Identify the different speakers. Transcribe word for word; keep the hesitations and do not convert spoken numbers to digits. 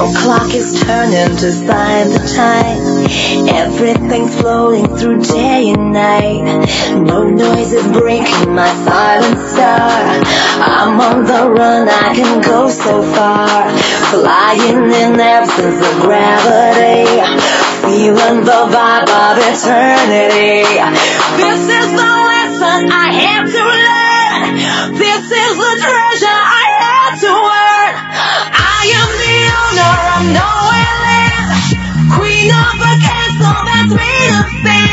Speaker 1: No clock is turning to sign the time. Everything's flowing through day and night. No noise is breaking my silent star. I'm on the run, I can go so far. Flying in absence of gravity. Feeling the vibe of eternity. This is the lesson I had to learn. This is the treasure I had to earn. I am the owner of nowhere land. Queen of a castle that's made of sand.